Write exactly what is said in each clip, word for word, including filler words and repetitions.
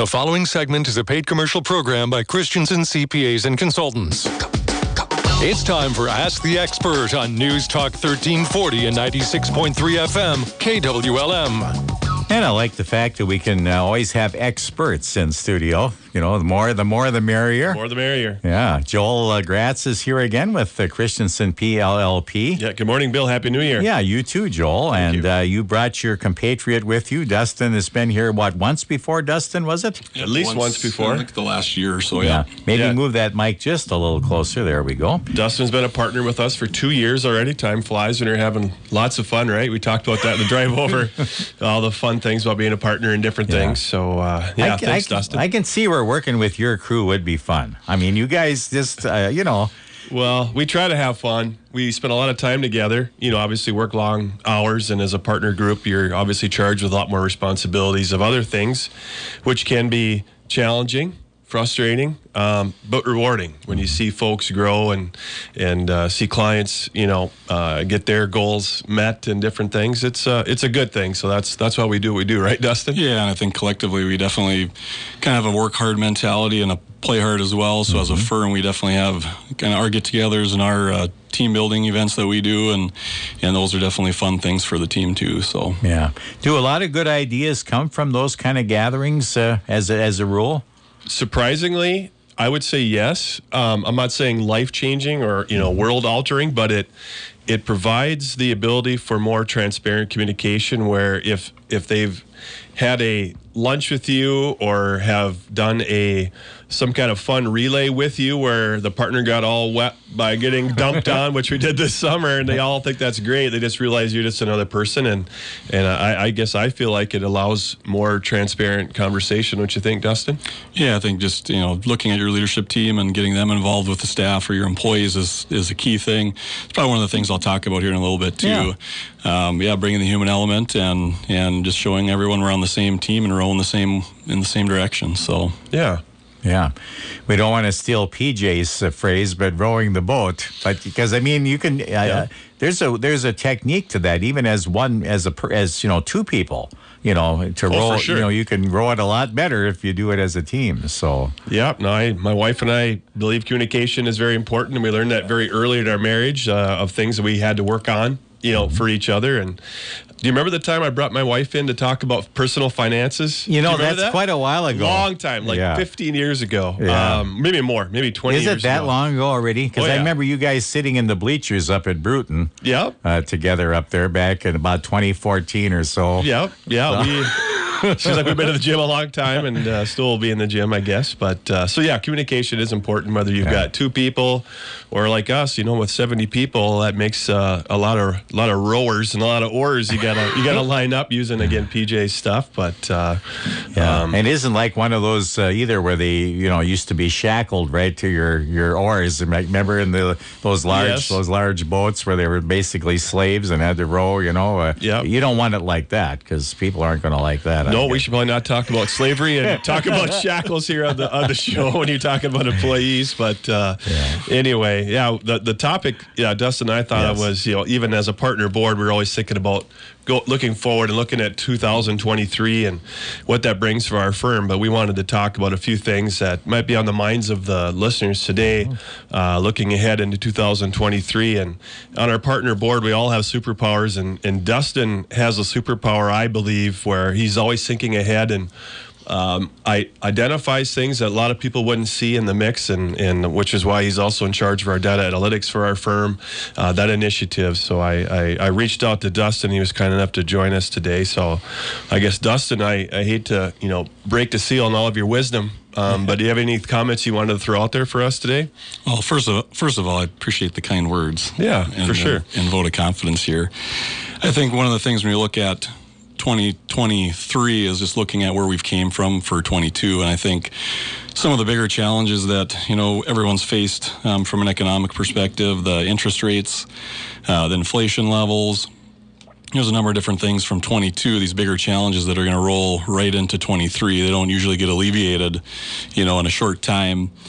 The following segment is a paid commercial program by Christensen C P As and Consultants. It's time for Ask the Expert on News Talk thirteen forty and ninety-six point three F M, K W L M. And I like the fact that we can uh, always have experts in studio. You know, the more, the more, the merrier. The more, the merrier. Yeah. Joel uh, Gratz is here again with uh, Christensen P L L P. Yeah. Good morning, Bill. Happy New Year. Yeah, you too, Joel. Thank and you. Uh, you brought your compatriot with you. Dustin has been here, what, once before, Dustin, was it? At least once, before. I think the last year or so, yeah. Yeah. Maybe Yeah. move that mic just a little closer. There we go. Dustin's been a partner with us for two years already. Time flies when you're having lots of fun, right? We talked about that in the drive over. All the fun things about being a partner in different Yeah. things. So, uh, yeah, I, thanks, I, Dustin. I can see where working with your crew would be fun. I mean, you guys just, uh, you know. Well, we try to have fun. We spend a lot of time together. You know, obviously work long hours, and as a partner group, you're obviously charged with a lot more responsibilities of other things, which can be challenging, frustrating, um, but rewarding when you see folks grow and and uh, see clients, you know, uh, get their goals met and different things. It's uh, it's a good thing. So that's that's why we do what we do, right, Dustin? Yeah, and I think collectively we definitely kind of have a work hard mentality and a play hard as well. So mm-hmm. as a firm, we definitely have kind of our get-togethers and our uh, team building events that we do, and and those are definitely fun things for the team too. So Yeah. Do a lot of good ideas come from those kind of gatherings uh, as a, as a rule? Surprisingly, I would say yes. Um, I'm not saying life-changing or, you know, world-altering, but it it provides the ability for more transparent communication where if if they've had a lunch with you or have done a some kind of fun relay with you where the partner got all wet by getting dumped on, which we did this summer, and they all think that's great. They just realize you're just another person, and and I, I guess I feel like it allows more transparent conversation. Don't you think, Dustin? yeah, I think just, you know, looking at your leadership team and getting them involved with the staff or your employees is is a key thing. It's probably one of the things I'll talk about here in a little bit too. Yeah. Um, yeah, bringing the human element and and just showing everyone we're on the same team and rowing the same in the same direction. So Yeah. Yeah. We don't want to steal P J's uh, phrase, but rowing the boat. But because, I mean, you can, uh, Yeah. there's a there's a technique to that, even as one, as a, per- as, you know, two people, you know, to row, for sure. you know, you can row it a lot better if you do it as a team. So, Yeah, no, I, my wife and I believe communication is very important, and we learned that very early in our marriage uh, of things that we had to work on, you know, for each other. And do you remember the time I brought my wife in to talk about personal finances? you know, Do remember that's that? quite a while ago. Long time, like Yeah. fifteen years ago. Yeah. Um, maybe more, maybe twenty Is years it that ago. long ago already? Because Oh, I yeah. remember you guys sitting in the bleachers up at Bruton Yep. uh, together up there back in about twenty fourteen or so. Yep. Yeah. We, she's like, we've been to the gym a long time and uh, still will be in the gym, I guess. But uh, so, yeah, communication is important, whether you've Yeah. got two people or like us, you know, with seventy people, that makes uh, a lot of a lot of rowers and a lot of oars. You gotta you gotta line up using again P J's stuff. But uh, Yeah, um, and it isn't like one of those uh, either where they, you know, used to be shackled right to your, your oars. Remember in the those large Yes. those large boats where they were basically slaves and had to row. You know, uh, Yep. you don't want it like that because people aren't going to like that. I no, we guess. should probably not talk about slavery and talk about shackles here on the on the show when you're talking about employees. But uh, anyway, yeah, the the topic, yeah, Dustin and I thought Yes. it was, you know, even as a partner board, we we're always thinking about go, looking forward and looking at two thousand twenty-three and what that brings for our firm. But we wanted to talk about a few things that might be on the minds of the listeners today, uh, looking ahead into two thousand twenty-three. And on our partner board, we all have superpowers, and, and Dustin has a superpower, I believe, where he's always thinking ahead and Um, I identifies things that a lot of people wouldn't see in the mix, and, and which is why he's also in charge of our data analytics for our firm, uh, that initiative. So I, I, I reached out to Dustin. He was kind enough to join us today. So I guess, Dustin, I, I hate to, you know, break the seal on all of your wisdom, um, but do you have any comments you wanted to throw out there for us today? well, first of first of all, I appreciate the kind words. Yeah, and, for sure. uh, and vote of confidence here. I think one of the things when you look at twenty twenty-three is just looking at where we've came from for twenty-two, and I think some of the bigger challenges that, you know, everyone's faced um, from an economic perspective, the interest rates, uh, the inflation levels. There's a number of different things from twenty-two, these bigger challenges that are going to roll right into twenty-three. They don't usually get alleviated, you know, in a short time.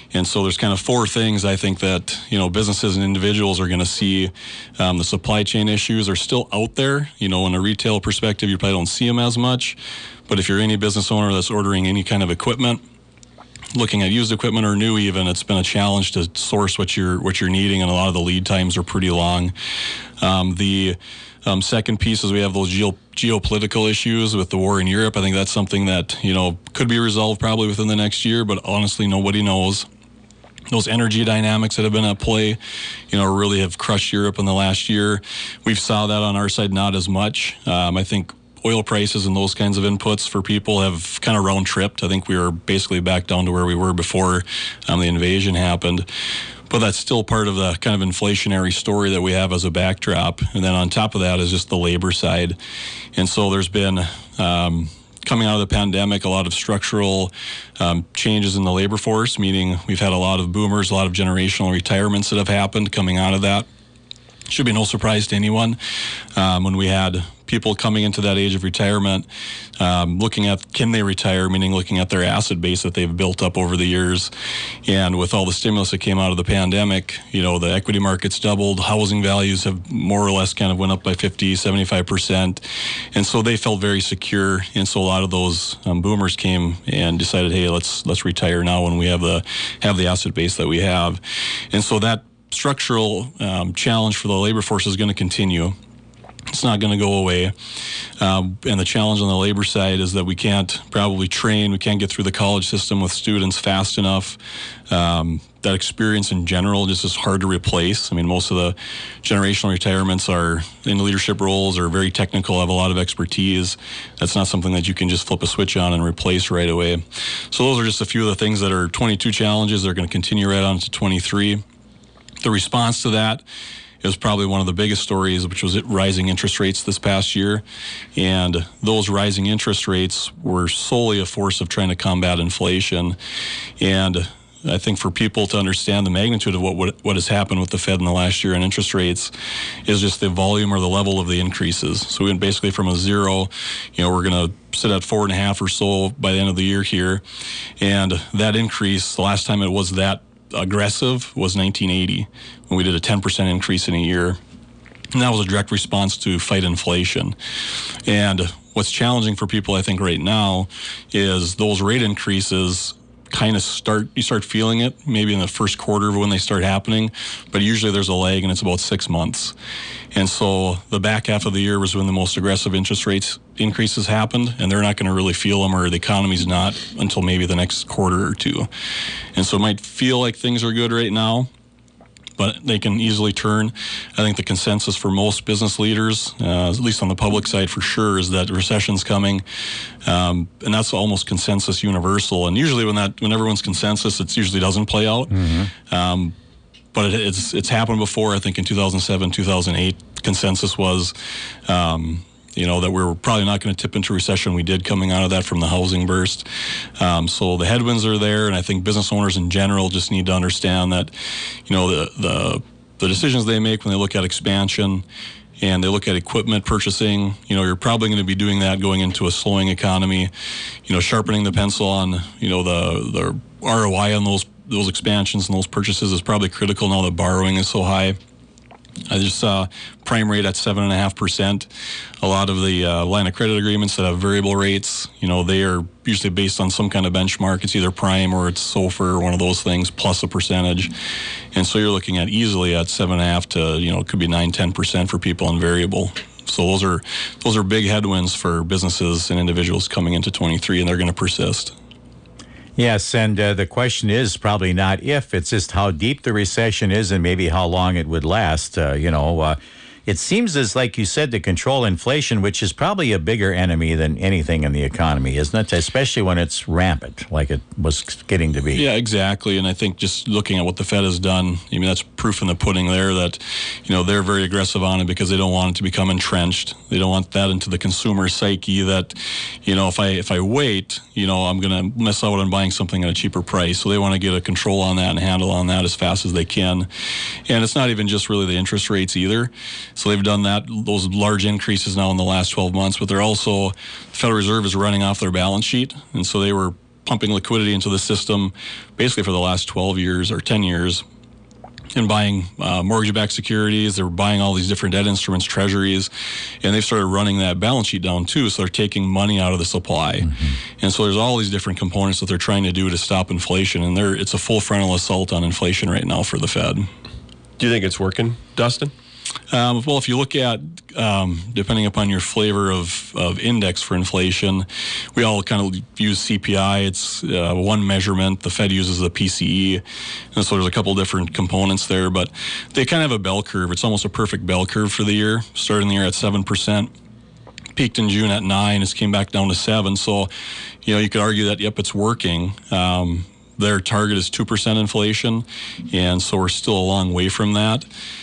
And so there's kind of four things I think that, you know, businesses and individuals are going to see. Um, the supply chain issues are still out there. You know, in a retail perspective, you probably don't see them as much. But if you're any business owner that's ordering any kind of equipment, looking at used equipment or new even, it's been a challenge to source what you're what you're needing, and a lot of the lead times are pretty long. Um, the um, second piece is we have those geo- geopolitical issues with the war in Europe. I think that's something that, you know, could be resolved probably within the next year, but honestly, nobody knows. Those energy dynamics that have been at play, you know, really have crushed Europe in the last year. We've saw that on our side, not as much. Um, I think oil prices and those kinds of inputs for people have kind of round tripped. I think we are basically back down to where we were before um, the invasion happened. But that's still part of the kind of inflationary story that we have as a backdrop. And then on top of that is just the labor side. And so there's been, um, coming out of the pandemic, a lot of structural um, changes in the labor force, meaning we've had a lot of boomers, a lot of generational retirements that have happened coming out of that. Should be no surprise to anyone. Um, when we had people coming into that age of retirement, um, looking at can they retire, meaning looking at their asset base that they've built up over the years. And with all the stimulus that came out of the pandemic, you know, the equity markets doubled, housing values have more or less kind of went up by fifty, seventy-five percent. And so they felt very secure. And so a lot of those um, boomers came and decided, hey, let's let's retire now when we have the have the asset base that we have. And so that structural um, challenge for the labor force is going to continue. It's not going to go away. Um, and the challenge on the labor side is that we can't probably train, we can't get through the college system with students fast enough. Um, that experience in general just is hard to replace. I mean, most of the generational retirements are in leadership roles, are very technical, have a lot of expertise. That's not something that you can just flip a switch on and replace right away. So those are just a few of the things that are twenty-two challenges. They're going to continue right on to twenty-three. The response to that is probably one of the biggest stories, which was rising interest rates this past year. And those rising interest rates were solely a force of trying to combat inflation. And I think for people to understand the magnitude of what, what what has happened with the Fed in the last year and interest rates is just the volume or the level of the increases. So we went basically from a zero, you know, we're going to sit at four and a half or so by the end of the year here. And that increase, the last time it was that aggressive was nineteen eighty, when we did a ten percent increase in a year. And that was a direct response to fight inflation. And what's challenging for people, I think, right now is those rate increases kind of start, you start feeling it maybe in the first quarter of when they start happening, but usually there's a lag and it's about six months. And so the back half of the year was when the most aggressive interest rates increases happened, and they're not going to really feel them, or the economy's not, until maybe the next quarter or two. And so it might feel like things are good right now, but they can easily turn. I think the consensus for most business leaders, uh, at least on the public side for sure, is that recession's coming. Um, and that's almost consensus universal. And usually when that when everyone's consensus, it usually doesn't play out. Mm-hmm. Um, but it, it's it's happened before. I think in two thousand seven, two thousand eight, consensus was um, you know, that we were probably not going to tip into recession. We did coming out of that from the housing burst. Um, so the headwinds are there, and I think business owners in general just need to understand that, you know, the the, the decisions they make when they look at expansion and they look at equipment purchasing, you know, you're probably going to be doing that going into a slowing economy, you know, sharpening the pencil on, you know, the, the R O I on those those expansions and those purchases is probably critical now that borrowing is so high. I just saw prime rate at seven and a half percent. A lot of the uh, line of credit agreements that have variable rates, you know, they are usually based on some kind of benchmark. It's either prime or it's SOFR or one of those things plus a percentage. And so you're looking at easily at seven and a half to, you know, it could be nine, ten percent for people on variable. So those are those are big headwinds for businesses and individuals coming into twenty-three, and they're going to persist. Yes, and uh, the question is probably not if, it's just how deep the recession is and maybe how long it would last. Uh, you know, uh, it seems as, like you said, to control inflation, which is probably a bigger enemy than anything in the economy, isn't it? Especially when it's rampant, like it was getting to be. Yeah, exactly. And I think just looking at what the Fed has done, I mean, that's proof in the pudding there that, you know, they're very aggressive on it because they don't want it to become entrenched. They don't want that into the consumer psyche that, you know, if I if I wait, you know, I'm going to miss out on buying something at a cheaper price. So they want to get a control on that and handle on that as fast as they can. And it's not even just really the interest rates either. So they've done that, those large increases now in the last twelve months, but they're also, the Federal Reserve is running off their balance sheet. And so they were pumping liquidity into the system basically for the last twelve years or ten years. And buying uh, mortgage-backed securities, they're buying all these different debt instruments, treasuries, and they've started running that balance sheet down too. So they're taking money out of the supply, mm-hmm. and so there's all these different components that they're trying to do to stop inflation. And they're it's a full frontal assault on inflation right now for the Fed. Do you think it's working, Dustin? Um, well, if you look at, um, depending upon your flavor of, of index for inflation, we all kind of use C P I. It's uh, one measurement. The Fed uses the P C E. And so there's a couple different components there, but they kind of have a bell curve. It's almost a perfect bell curve for the year, starting the year at seven percent. Peaked in June at nine, it's came back down to seven. So, you know, you could argue that, yep, it's working. Um, their target is two percent inflation, and so we're still a long way from that.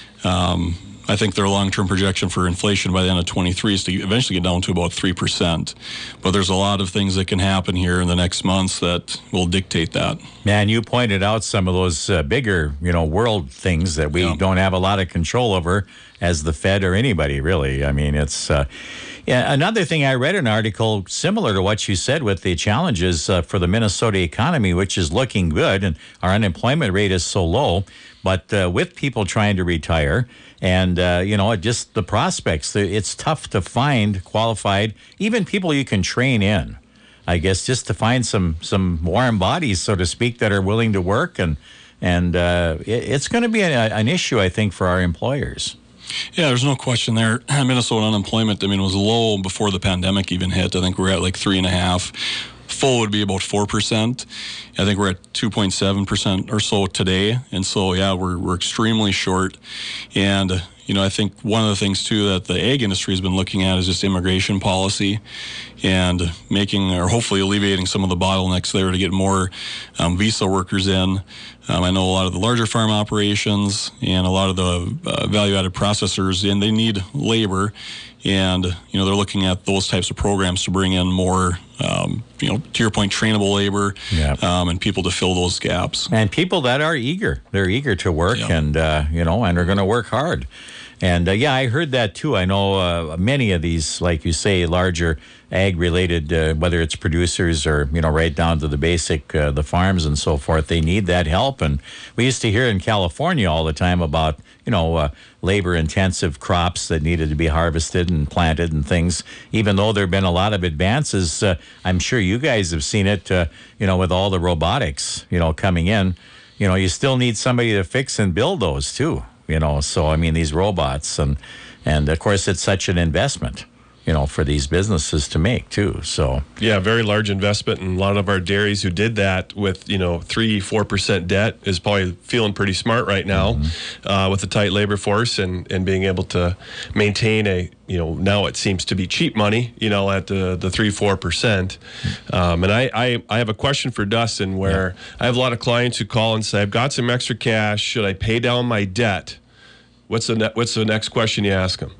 Um, I think their long-term projection for inflation by the end of twenty-three is to eventually get down to about three percent. But there's a lot of things that can happen here in the next months that will dictate that. Man, you pointed out some of those uh, bigger, you know, world things that we yeah. don't have a lot of control over as the Fed or anybody, really. I mean, it's... Uh, yeah, another thing, I read an article similar to what you said with the challenges uh, for the Minnesota economy, which is looking good, and our unemployment rate is so low. But uh, with people trying to retire and, uh, you know, just the prospects, it's tough to find qualified, even people you can train in, I guess, just to find some some warm bodies, so to speak, that are willing to work. And, and uh, it, it's going to be a, an issue, I think, for our employers. Yeah, there's no question there. Minnesota unemployment, I mean, was low before the pandemic even hit. I think we're at like three and a half. Full would be about four percent. I think we're at two point seven percent or so today. And so, yeah, we're we're extremely short. And, uh, you know, I think one of the things, too, that the ag industry has been looking at is just immigration policy and making or hopefully alleviating some of the bottlenecks there to get more um, visa workers in. Um, I know a lot of the larger farm operations and a lot of the uh, value-added processors, and they need labor. And, you know, they're looking at those types of programs to bring in more, um, you know, to your point, trainable labor yep. um, and people to fill those gaps. And people that are eager. They're eager to work yep. and, uh, you know, and are going to work hard. And, uh, yeah, I heard that, too. I know uh, many of these, like you say, larger ag-related, uh, whether it's producers or, you know, right down to the basic, uh, the farms and so forth, they need that help. And we used to hear in California all the time about, you know, uh, labor-intensive crops that needed to be harvested and planted and things. Even though there have been a lot of advances, uh, I'm sure you guys have seen it, uh, you know, with all the robotics, you know, coming in. You know, you still need somebody to fix and build those, too. You know, so, I mean, these robots, and, and of course, it's such an investment, you know, for these businesses to make, too, so. Yeah, very large investment, and a lot of our dairies who did that with, you know, three, four percent debt is probably feeling pretty smart right now mm-hmm. uh, with the tight labor force and, and being able to maintain a, you know, now it seems to be cheap money, you know, at the, the three, four percent. Um, and I, I, I have a question for Dustin where yeah. I have a lot of clients who call and say, I've got some extra cash. Should I pay down my debt? What's the ne- what's the next question you ask them?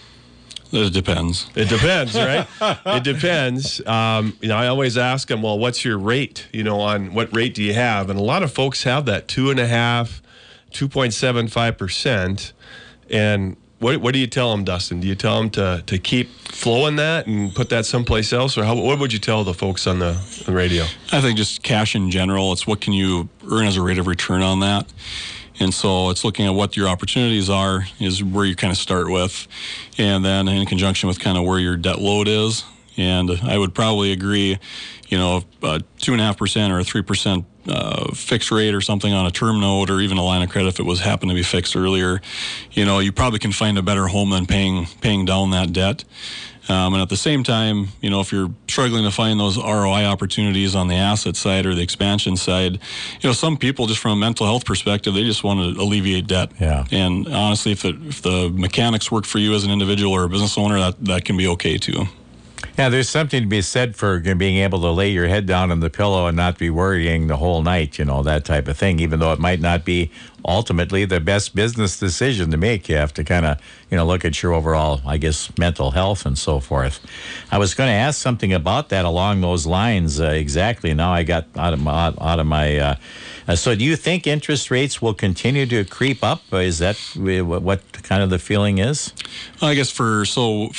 It depends. It depends, right? It depends. Um, you know, I always ask them, well, what's your rate? You know, on what rate do you have? And a lot of folks have that two and a half, two point seven five percent. And what what do you tell them, Dustin? Do you tell them to to keep flowing that and put that someplace else, or how, what would you tell the folks on the, the radio? I think just cash in general. It's what can you earn as a rate of return on that. And so it's looking at what your opportunities are is where you kind of start with. And then in conjunction with kind of where your debt load is. And I would probably agree, you know, a two and a half percent or a three percent uh, fixed rate or something on a term note or even a line of credit if it was happened to be fixed earlier, you know, you probably can find a better home than paying paying down that debt. Um, and at the same time, you know, if you're struggling to find those R O I opportunities on the asset side or the expansion side, you know, some people just from a mental health perspective, they just want to alleviate debt. Yeah. And honestly, if, it, if the mechanics work for you as an individual or a business owner, that, that can be okay too. Yeah, there's something to be said for being able to lay your head down on the pillow and not be worrying the whole night, you know, that type of thing, even though it might not be ultimately the best business decision to make. You have to kind of, you know, look at your overall, I guess, mental health and so forth. I was going to ask something about that along those lines uh, exactly. Now I got out of my, out of my uh, uh, so do you think interest rates will continue to creep up? Is that what kind of the feeling is? I guess for, so if you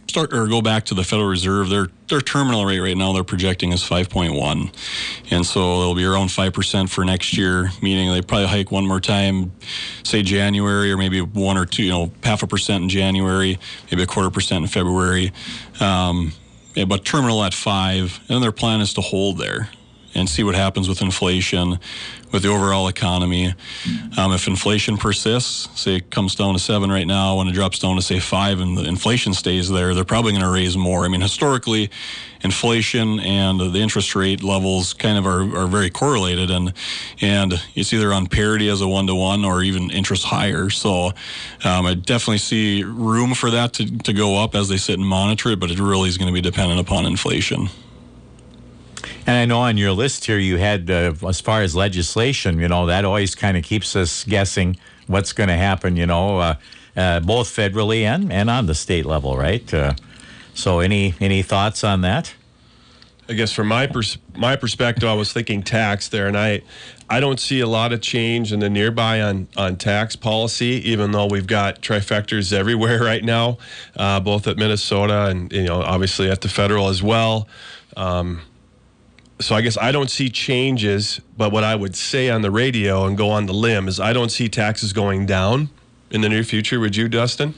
start or go back to the Federal Reserve, their their terminal rate right now they're projecting is five point one, and so it'll be around five percent for next year. Meaning they probably hike one more time, say January, or maybe one or two, you know, half a percent in January, maybe a quarter percent in February. Um, yeah, but terminal at five, and their plan is to hold there and see what happens with inflation, with the overall economy. Um, if inflation persists, say it comes down to seven right now, and it drops down to say five, and the inflation stays there, they're probably going to raise more. I mean, historically, inflation and the interest rate levels kind of are, are very correlated, and and it's either on parity as a one-to-one or even interest higher. So um, I definitely see room for that to, to go up as they sit and monitor it, but it really is going to be dependent upon inflation. And I know on your list here you had, uh, as far as legislation, you know, that always kind of keeps us guessing what's going to happen, you know, uh, uh, both federally and, and on the state level, right? Uh, so any any thoughts on that? I guess from my pers- my perspective, I was thinking tax there, and I I don't see a lot of change in the nearby on, on tax policy, even though we've got trifectas everywhere right now, uh, both at Minnesota and, you know, obviously at the federal as well. Um, So I guess I don't see changes, but what I would say on the radio and go on the limb is I don't see taxes going down in the near future. Would you, Dustin?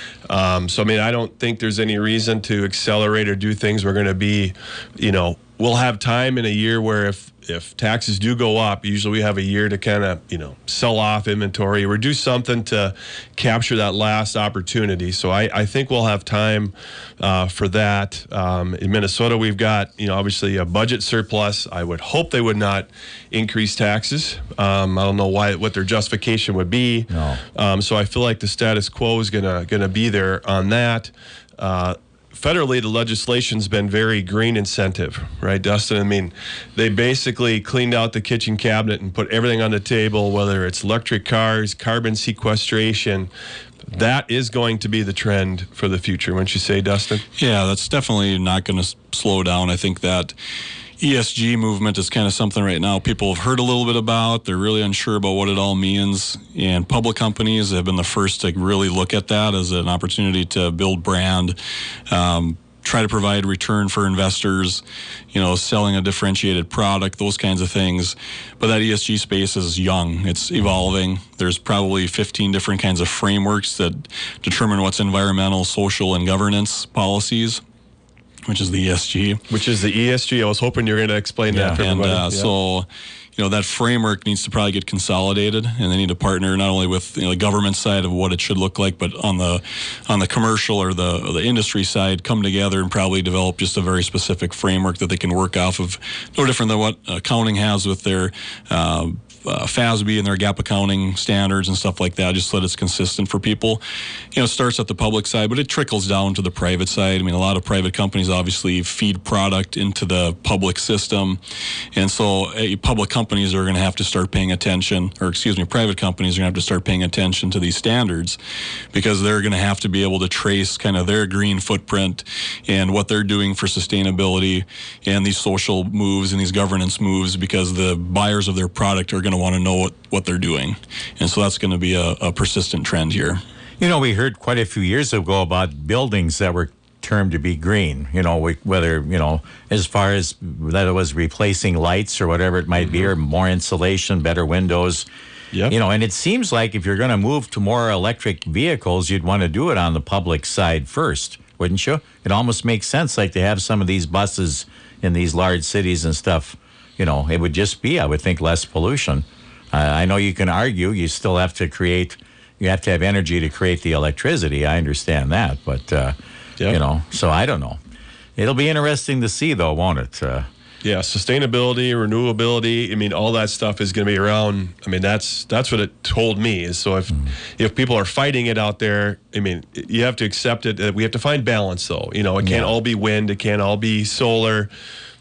Um, so, I mean, I don't think there's any reason to accelerate or do things. We're going to be, you know, we'll have time in a year where if, if taxes do go up, usually we have a year to kind of, you know, sell off inventory or do something to capture that last opportunity. So I, I think we'll have time uh, for that. Um, in Minnesota, we've got, you know, obviously a budget surplus. I would hope they would not increase taxes. Um, I don't know why, what their justification would be. No. Um, so I feel like the status quo is gonna gonna be there on that. Uh, Federally, the legislation's been very green incentive, right, Dustin? I mean, they basically cleaned out the kitchen cabinet and put everything on the table, whether it's electric cars, carbon sequestration. That is going to be the trend for the future, wouldn't you say, Dustin? Yeah, that's definitely not going to slow down. I think that E S G movement is kind of something right now people have heard a little bit about. They're really unsure about what it all means. And public companies have been the first to really look at that as an opportunity to build brand, um, try to provide return for investors, you know, selling a differentiated product, those kinds of things. But that E S G space is young. It's evolving. There's probably fifteen different kinds of frameworks that determine what's environmental, social, and governance policies, which is the E S G. Which is the E S G. I was hoping you were going to explain Yeah. that for And everybody. uh, Yeah. so, you know, that framework needs to probably get consolidated, and they need to partner not only with, you know, the government side of what it should look like, but on the on the commercial or the or the industry side, come together and probably develop just a very specific framework that they can work off of. No different than what accounting has with their uh, Uh, F A S B and their gap accounting standards and stuff like that, just so that it's consistent for people. You know, it starts at the public side, but it trickles down to the private side. I mean, a lot of private companies obviously feed product into the public system. And so uh, public companies are going to have to start paying attention, or excuse me, private companies are going to have to start paying attention to these standards, because they're going to have to be able to trace kind of their green footprint and what they're doing for sustainability and these social moves and these governance moves, because the buyers of their product are going to want to know what, what they're doing. And so that's going to be a, a persistent trend here. You know, we heard quite a few years ago about buildings that were termed to be green, you know, we, whether, you know, as far as that it was replacing lights or whatever it might mm-hmm. be, or more insulation, better windows. Yep. You know, and it seems like if you're going to move to more electric vehicles, you'd want to do it on the public side first, wouldn't you? It almost makes sense, like to have some of these buses in these large cities and stuff. You know, it would just be, I would think, less pollution. Uh, I know you can argue you still have to create, you have to have energy to create the electricity. I understand that, but, uh, Yep. you know, so I don't know. It'll be interesting to see, though, won't it? Uh, Yeah, sustainability, renewability. I mean, all that stuff is going to be around. I mean, that's that's what it told me. Is so if mm. if people are fighting it out there, I mean, you have to accept it. We have to find balance, though. You know, it can't yeah. all be wind. It can't all be solar.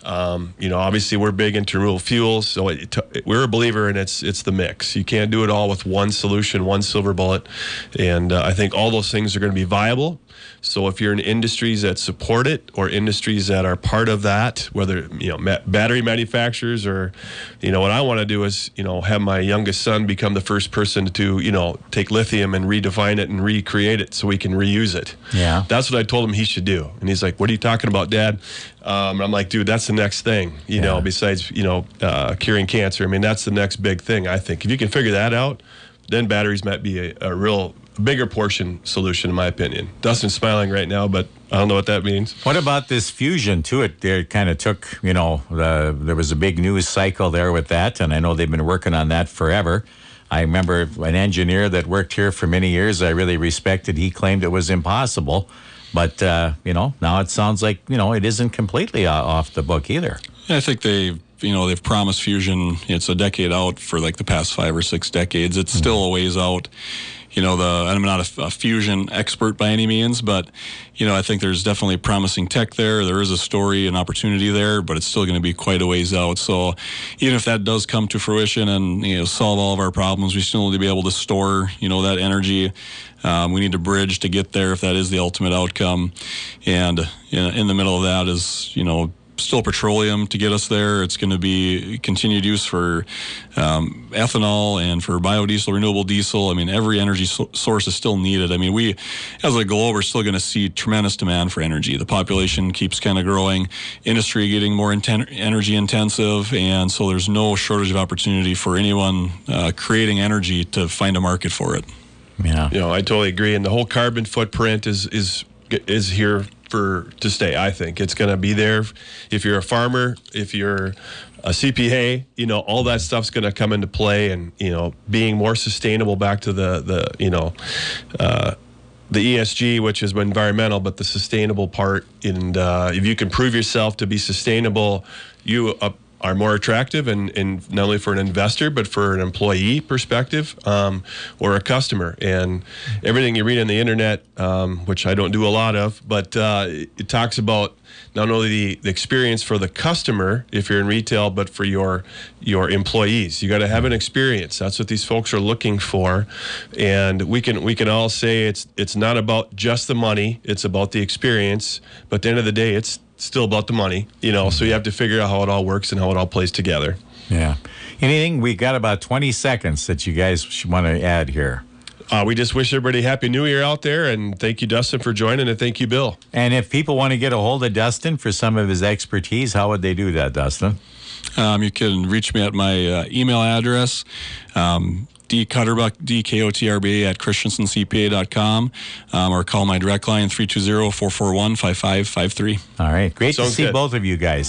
Um, you know, obviously we're big into renewable fuels, so it, it, we're a believer in it's it's the mix. You can't do it all with one solution, one silver bullet, and uh, I think all those things are going to be viable. So if you're in industries that support it or industries that are part of that, whether, you know, ma- battery manufacturers or, you know, what I want to do is, you know, have my youngest son become the first person to, you know, take lithium and redefine it and recreate it so we can reuse it. Yeah. That's what I told him he should do. And he's like, what are you talking about, Dad? Um, and I'm like, dude, that's the next thing, you yeah. know, besides, you know, uh, curing cancer. I mean, that's the next big thing, I think. If you can figure that out, then batteries might be a, a real bigger portion solution, in my opinion. Dustin's smiling right now, but I don't know what that means. What about this fusion to it? It kind of took, you know, the, there was a big news cycle there with that, and I know they've been working on that forever. I remember an engineer that worked here for many years I really respected. He claimed it was impossible, but, uh, you know, now it sounds like, you know, it isn't completely off the book either. I think they you know, they've promised fusion. It's a decade out for like the past five or six decades. It's still a ways out. You know, the I'm not a, a fusion expert by any means, but, you know, I think there's definitely promising tech there. There is a story and opportunity there, but it's still going to be quite a ways out. So even if that does come to fruition and, you know, solve all of our problems, we still need to be able to store, you know, that energy. Um, we need to bridge to get there if that is the ultimate outcome. And you know, in the middle of that is, you know, still petroleum to get us there. It's going to be continued use for um, ethanol and for biodiesel, renewable diesel. I mean, every energy so- source is still needed. I mean, we, as a globe, are still going to see tremendous demand for energy. The population keeps kind of growing, industry getting more inten- energy intensive, and so there's no shortage of opportunity for anyone uh, creating energy to find a market for it. Yeah, you know, I totally agree. And the whole carbon footprint is is is here for to stay. I think it's going to be there. If you're a farmer, if you're a C P A, you know, all that stuff's going to come into play, and, you know, being more sustainable, back to the the you know uh, the E S G, which is environmental, but the sustainable part. And uh, if you can prove yourself to be sustainable, you uh, are more attractive, and, and not only for an investor, but for an employee perspective, um, or a customer. And everything you read on the internet, um, which I don't do a lot of, but uh, it, it talks about not only the, the experience for the customer, if you're in retail, but for your your employees. You got to have an experience. That's what these folks are looking for. And we can we can all say it's it's not about just the money, it's about the experience. But at the end of the day, it's still about the money, you know, so you have to figure out how it all works and how it all plays together. Yeah. Anything? We got about twenty seconds that you guys want to add here. Uh, we just wish everybody Happy New Year out there, and thank you, Dustin, for joining, and thank you, Bill. And if people want to get a hold of Dustin for some of his expertise, how would they do that, Dustin? Um, you can reach me at my uh, email address, um, D Kotterbuck, D K O T R B A at Christensen C P A dot com, um, or call my direct line, three two zero, four four one, five five five three. All right. Great Sounds to see good. both of you guys.